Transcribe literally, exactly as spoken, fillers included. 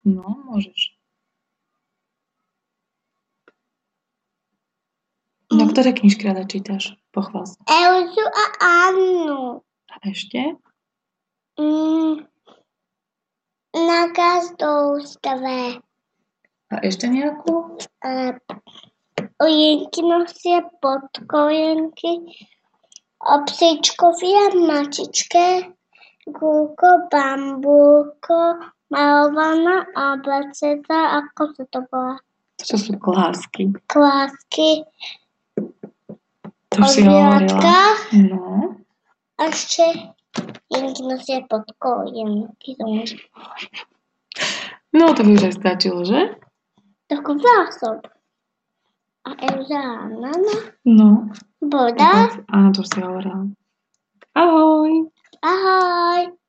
No, môžeš. No, ktoré knižky rada čítaš? Pochvál sa. Elzu a Annu. A ešte? Mm, na gazdovstve. A ešte nejakú? Uh, Ojenky nosia podkojenky. Obsičkovi a mačičke. Gulko, bambúko, malovaná abeceda. Ako sa to volá? To sú klásky. Klásky. To si hovorila. No. A ešte jenky nosia podkojenky. No, to by už aj stačilo, že? Takú zásob. A Elza a Anna? No. Boda? Áno, to už si hovorila. Ahoj. Ahoj.